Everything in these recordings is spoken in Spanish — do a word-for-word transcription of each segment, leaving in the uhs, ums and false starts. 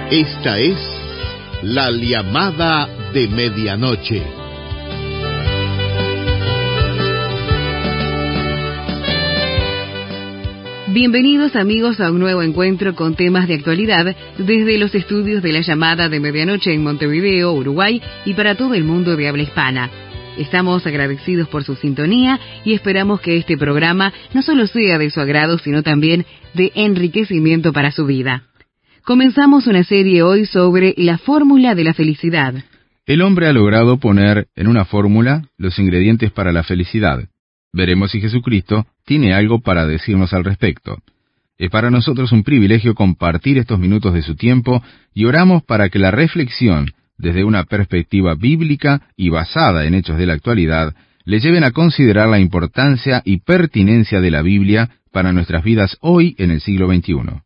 Esta es la llamada de medianoche. Bienvenidos amigos a un nuevo encuentro con temas de actualidad desde los estudios de la llamada de medianoche en Montevideo, Uruguay y para todo el mundo de habla hispana. Estamos agradecidos por su sintonía y esperamos que este programa no solo sea de su agrado, sino también de enriquecimiento para su vida. Comenzamos una serie hoy sobre la fórmula de la felicidad. El hombre ha logrado poner en una fórmula los ingredientes para la felicidad. Veremos si Jesucristo tiene algo para decirnos al respecto. Es para nosotros un privilegio compartir estos minutos de su tiempo y oramos para que la reflexión, desde una perspectiva bíblica y basada en hechos de la actualidad, le lleven a considerar la importancia y pertinencia de la Biblia para nuestras vidas hoy en el siglo veintiuno.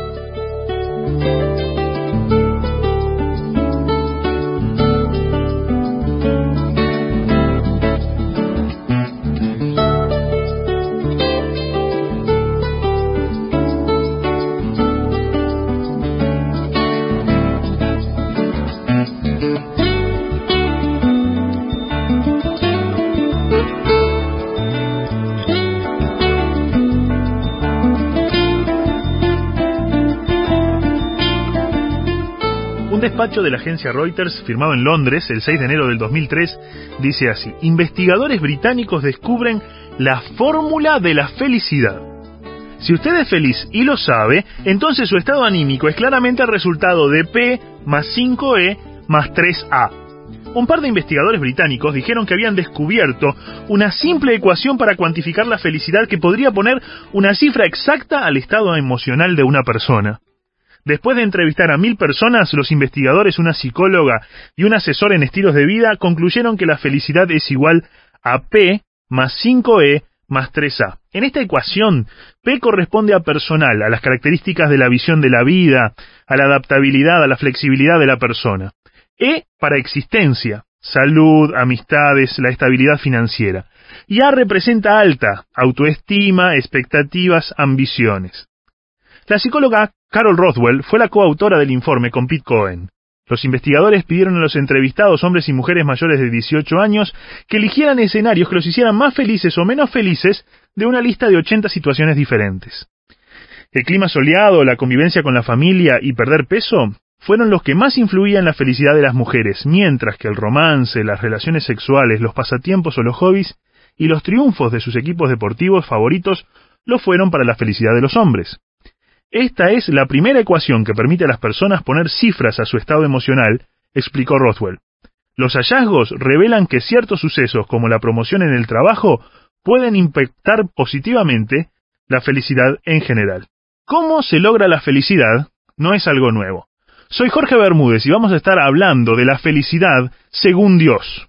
Un despacho de la agencia Reuters, firmado en Londres el seis de enero del dos mil tres, dice así: investigadores británicos descubren la fórmula de la felicidad. Si usted es feliz y lo sabe, entonces su estado anímico es claramente el resultado de P más cinco E más tres A. Un par de investigadores británicos dijeron que habían descubierto una simple ecuación para cuantificar la felicidad que podría poner una cifra exacta al estado emocional de una persona. Después de entrevistar a mil personas, los investigadores, una psicóloga y un asesor en estilos de vida concluyeron que la felicidad es igual a P más cinco E más tres A. En esta ecuación, P corresponde a personal, a las características de la visión de la vida, a la adaptabilidad, a la flexibilidad de la persona. E para existencia, salud, amistades, la estabilidad financiera. Y A representa alta, autoestima, expectativas, ambiciones. La psicóloga Carol Rothwell fue la coautora del informe con Pete Cohen. Los investigadores pidieron a los entrevistados, hombres y mujeres mayores de dieciocho años, que eligieran escenarios que los hicieran más felices o menos felices de una lista de ochenta situaciones diferentes. El clima soleado, la convivencia con la familia y perder peso fueron los que más influían en la felicidad de las mujeres, mientras que el romance, las relaciones sexuales, los pasatiempos o los hobbies y los triunfos de sus equipos deportivos favoritos lo fueron para la felicidad de los hombres. Esta es la primera ecuación que permite a las personas poner cifras a su estado emocional, explicó Rothwell. Los hallazgos revelan que ciertos sucesos como la promoción en el trabajo pueden impactar positivamente la felicidad en general. ¿Cómo se logra la felicidad? No es algo nuevo. Soy Jorge Bermúdez y vamos a estar hablando de la felicidad según Dios.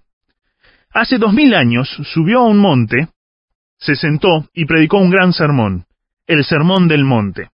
Hace dos mil años subió a un monte, se sentó y predicó un gran sermón, el Sermón del Monte.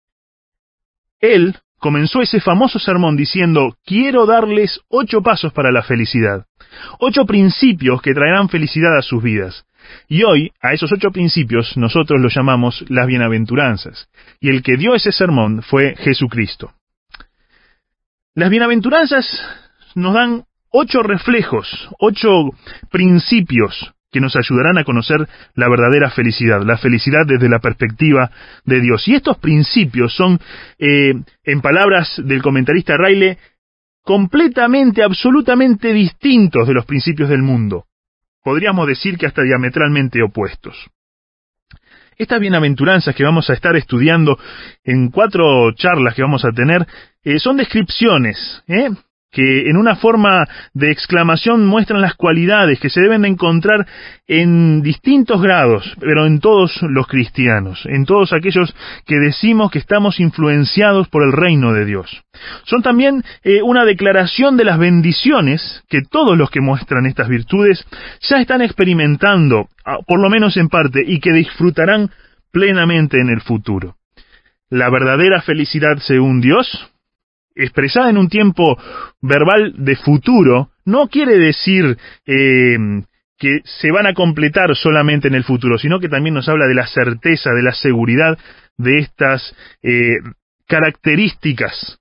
Él comenzó ese famoso sermón diciendo: quiero darles ocho pasos para la felicidad, ocho principios que traerán felicidad a sus vidas. Y hoy, a esos ocho principios, nosotros los llamamos las bienaventuranzas. Y el que dio ese sermón fue Jesucristo. Las bienaventuranzas nos dan ocho reflejos, ocho principios que nos ayudarán a conocer la verdadera felicidad, la felicidad desde la perspectiva de Dios. Y estos principios son, eh, en palabras del comentarista Riley, completamente, absolutamente distintos de los principios del mundo. Podríamos decir que hasta diametralmente opuestos. Estas bienaventuranzas que vamos a estar estudiando en cuatro charlas que vamos a tener, eh, son descripciones, ¿eh? que en una forma de exclamación muestran las cualidades que se deben de encontrar en distintos grados, pero en todos los cristianos, en todos aquellos que decimos que estamos influenciados por el reino de Dios. Son también eh, una declaración de las bendiciones que todos los que muestran estas virtudes ya están experimentando, por lo menos en parte, y que disfrutarán plenamente en el futuro. La verdadera felicidad según Dios, expresada en un tiempo verbal de futuro, no quiere decir eh, que se van a completar solamente en el futuro, sino que también nos habla de la certeza, de la seguridad de estas eh, características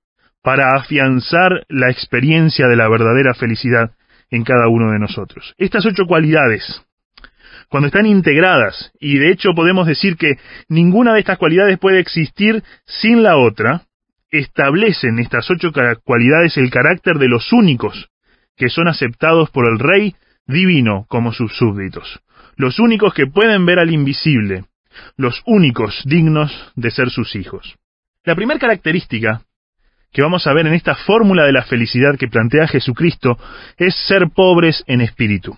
para afianzar la experiencia de la verdadera felicidad en cada uno de nosotros. Estas ocho cualidades, cuando están integradas, y de hecho podemos decir que ninguna de estas cualidades puede existir sin la otra, establecen estas ocho cualidades el carácter de los únicos que son aceptados por el Rey divino como sus súbditos, los únicos que pueden ver al invisible, los únicos dignos de ser sus hijos. La primera característica que vamos a ver en esta fórmula de la felicidad que plantea Jesucristo es ser pobres en espíritu.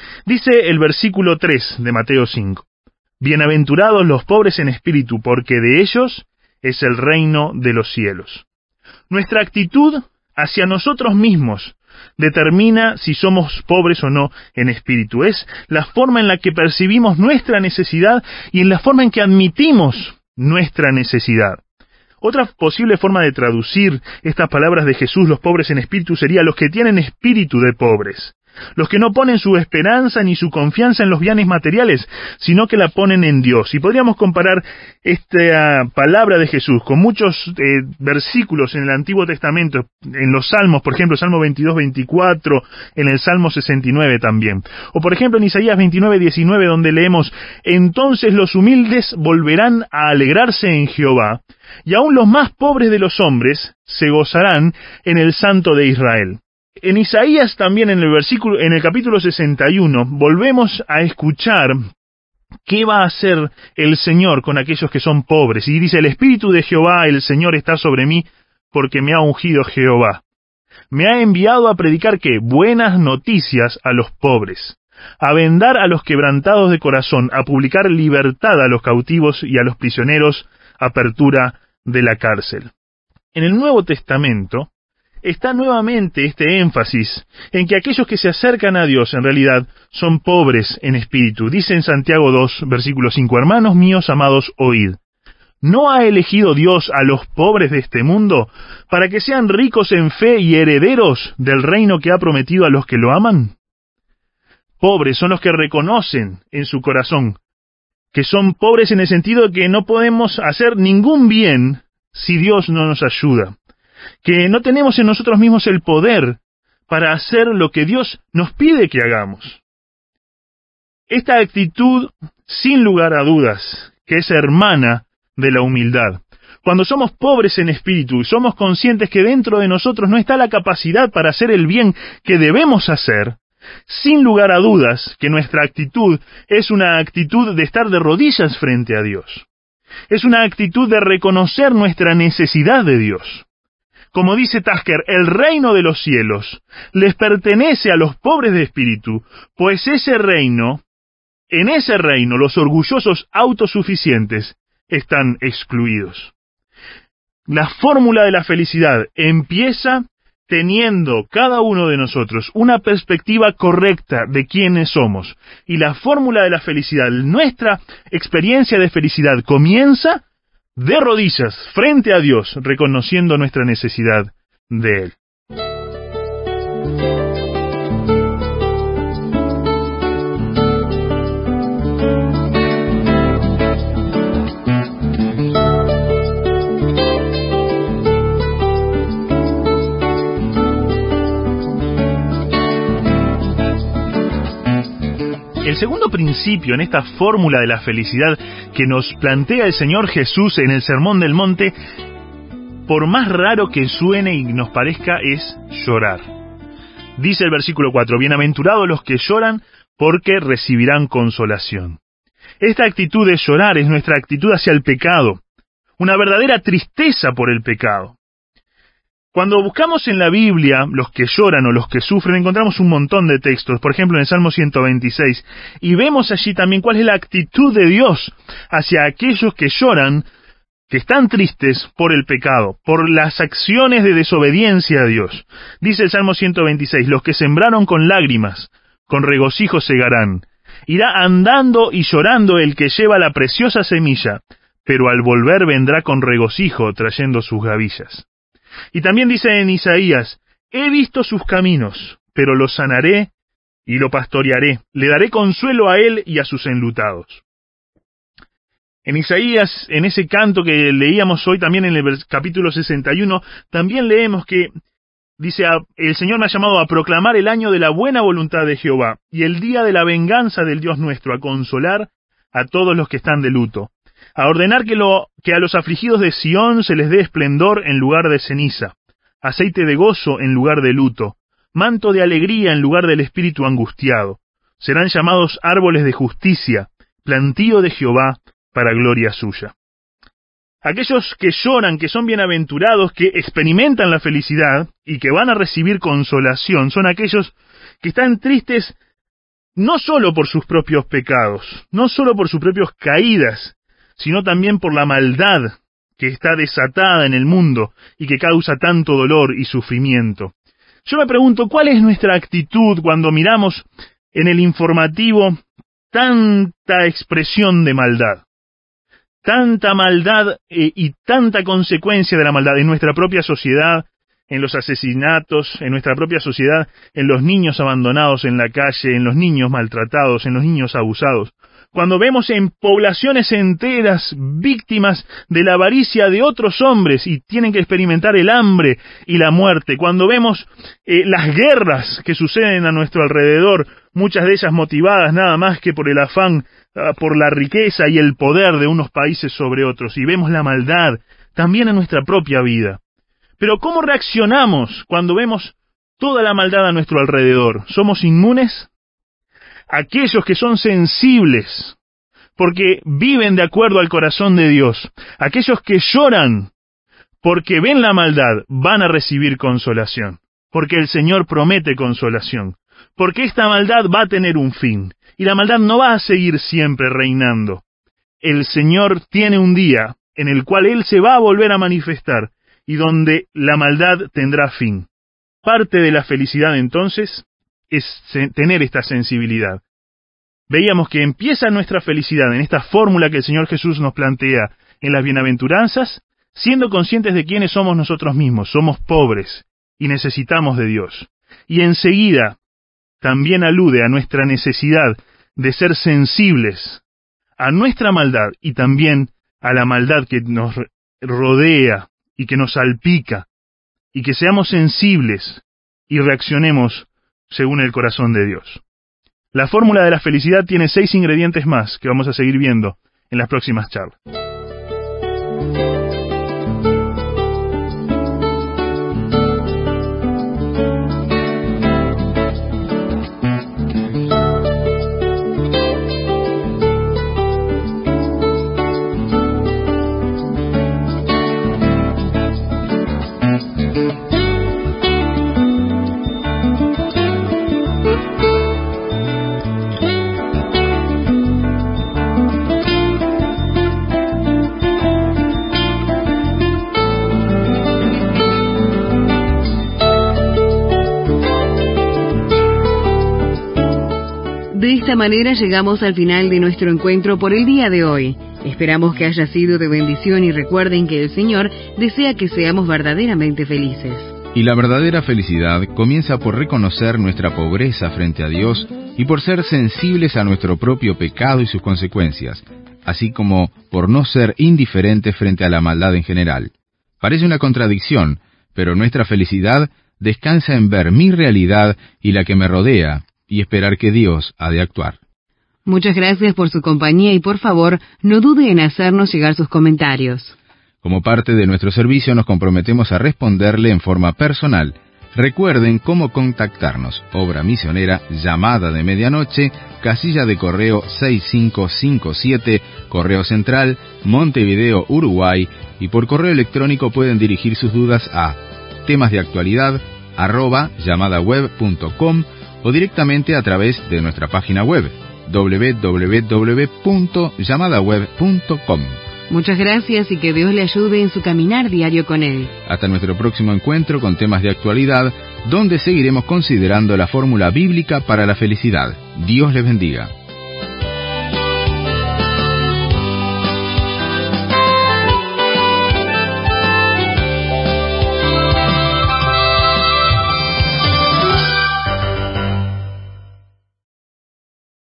Dice el versículo tres de Mateo cinco, «Bienaventurados los pobres en espíritu, porque de ellos es el reino de los cielos». Nuestra actitud hacia nosotros mismos determina si somos pobres o no en espíritu. Es la forma en la que percibimos nuestra necesidad y en la forma en que admitimos nuestra necesidad. Otra posible forma de traducir estas palabras de Jesús, los pobres en espíritu, sería los que tienen espíritu de pobres. Los que no ponen su esperanza ni su confianza en los bienes materiales, sino que la ponen en Dios. Y podríamos comparar esta palabra de Jesús con muchos eh, versículos en el Antiguo Testamento, en los Salmos, por ejemplo, Salmo veintidós, veinticuatro, en el Salmo sesenta y nueve también. O por ejemplo en Isaías veintinueve, diecinueve, donde leemos, «Entonces los humildes volverán a alegrarse en Jehová, y aun los más pobres de los hombres se gozarán en el Santo de Israel». En Isaías también, en el versículo, en el capítulo sesenta y uno, volvemos a escuchar qué va a hacer el Señor con aquellos que son pobres. Y dice, «El Espíritu de Jehová, el Señor, está sobre mí, porque me ha ungido Jehová. Me ha enviado a predicar, ¿qué? Buenas noticias a los pobres, a vendar a los quebrantados de corazón, a publicar libertad a los cautivos y a los prisioneros, apertura de la cárcel». En el Nuevo Testamento está nuevamente este énfasis en que aquellos que se acercan a Dios en realidad son pobres en espíritu. Dice en Santiago dos, versículo cinco, «Hermanos míos amados, oíd. ¿No ha elegido Dios a los pobres de este mundo para que sean ricos en fe y herederos del reino que ha prometido a los que lo aman?» Pobres son los que reconocen en su corazón que son pobres en el sentido de que no podemos hacer ningún bien si Dios no nos ayuda, que no tenemos en nosotros mismos el poder para hacer lo que Dios nos pide que hagamos. Esta actitud, sin lugar a dudas, que es hermana de la humildad. Cuando somos pobres en espíritu y somos conscientes que dentro de nosotros no está la capacidad para hacer el bien que debemos hacer, sin lugar a dudas que nuestra actitud es una actitud de estar de rodillas frente a Dios. Es una actitud de reconocer nuestra necesidad de Dios. Como dice Tasker, el reino de los cielos les pertenece a los pobres de espíritu, pues ese reino, en ese reino los orgullosos autosuficientes están excluidos. La fórmula de la felicidad empieza teniendo cada uno de nosotros una perspectiva correcta de quiénes somos. Y la fórmula de la felicidad, nuestra experiencia de felicidad comienza de rodillas frente a Dios, reconociendo nuestra necesidad de Él. El segundo principio en esta fórmula de la felicidad que nos plantea el Señor Jesús en el Sermón del Monte, por más raro que suene y nos parezca, es llorar. Dice el versículo cuatro, «Bienaventurados los que lloran, porque recibirán consolación». Esta actitud de llorar es nuestra actitud hacia el pecado, una verdadera tristeza por el pecado. Cuando buscamos en la Biblia los que lloran o los que sufren, encontramos un montón de textos, por ejemplo en el Salmo ciento veintiséis, y vemos allí también cuál es la actitud de Dios hacia aquellos que lloran, que están tristes por el pecado, por las acciones de desobediencia a Dios. Dice el Salmo ciento veintiséis, «Los que sembraron con lágrimas, con regocijo segarán. Irá andando y llorando el que lleva la preciosa semilla, pero al volver vendrá con regocijo trayendo sus gavillas». Y también dice en Isaías, «He visto sus caminos, pero lo sanaré y lo pastorearé. Le daré consuelo a él y a sus enlutados». En Isaías, en ese canto que leíamos hoy también en el capítulo sesenta y uno, también leemos que dice, el Señor me ha llamado a proclamar el año de la buena voluntad de Jehová y el día de la venganza del Dios nuestro, a consolar a todos los que están de luto, a ordenar que, lo, que a los afligidos de Sión se les dé esplendor en lugar de ceniza, aceite de gozo en lugar de luto, manto de alegría en lugar del espíritu angustiado. Serán llamados árboles de justicia, plantío de Jehová para gloria suya. Aquellos que lloran, que son bienaventurados, que experimentan la felicidad y que van a recibir consolación, son aquellos que están tristes no solo por sus propios pecados, no solo por sus propias caídas, sino también por la maldad que está desatada en el mundo y que causa tanto dolor y sufrimiento. Yo me pregunto, ¿cuál es nuestra actitud cuando miramos en el informativo tanta expresión de maldad? Tanta maldad eh, y tanta consecuencia de la maldad en nuestra propia sociedad, en los asesinatos, en nuestra propia sociedad, en los niños abandonados en la calle, en los niños maltratados, en los niños abusados. Cuando vemos en poblaciones enteras víctimas de la avaricia de otros hombres y tienen que experimentar el hambre y la muerte. Cuando vemos eh, las guerras que suceden a nuestro alrededor, muchas de ellas motivadas nada más que por el afán, uh, por la riqueza y el poder de unos países sobre otros. Y vemos la maldad también en nuestra propia vida. Pero ¿cómo reaccionamos cuando vemos toda la maldad a nuestro alrededor? ¿Somos inmunes? Aquellos que son sensibles, porque viven de acuerdo al corazón de Dios, aquellos que lloran porque ven la maldad, van a recibir consolación, porque el Señor promete consolación, porque esta maldad va a tener un fin, y la maldad no va a seguir siempre reinando. El Señor tiene un día en el cual Él se va a volver a manifestar, y donde la maldad tendrá fin. Parte de la felicidad entonces es tener esta sensibilidad. Veíamos que empieza nuestra felicidad en esta fórmula que el Señor Jesús nos plantea en las bienaventuranzas, siendo conscientes de quiénes somos nosotros mismos. Somos pobres y necesitamos de Dios. Y enseguida también alude a nuestra necesidad de ser sensibles a nuestra maldad y también a la maldad que nos rodea y que nos salpica, y que seamos sensibles y reaccionemos según el corazón de Dios. La fórmula de la felicidad tiene seis ingredientes más que vamos a seguir viendo en las próximas charlas. De esta manera llegamos al final de nuestro encuentro por el día de hoy. Esperamos que haya sido de bendición y recuerden que el Señor desea que seamos verdaderamente felices. Y la verdadera felicidad comienza por reconocer nuestra pobreza frente a Dios y por ser sensibles a nuestro propio pecado y sus consecuencias, así como por no ser indiferentes frente a la maldad en general. Parece una contradicción, pero nuestra felicidad descansa en ver mi realidad y la que me rodea, y esperar que Dios ha de actuar. Muchas gracias por su compañía y por favor, no dude en hacernos llegar sus comentarios. Como parte de nuestro servicio nos comprometemos a responderle en forma personal. Recuerden cómo contactarnos. Obra Misionera, Llamada de Medianoche, casilla de correo seis cinco cinco siete, Correo Central, Montevideo, Uruguay, y por correo electrónico pueden dirigir sus dudas a temas de actualidad arroba llamadaweb punto com o directamente a través de nuestra página web doble u doble u doble u punto llamadaweb punto com. Muchas gracias y que Dios le ayude en su caminar diario con Él. Hasta nuestro próximo encuentro con temas de actualidad, donde seguiremos considerando la fórmula bíblica para la felicidad. Dios les bendiga.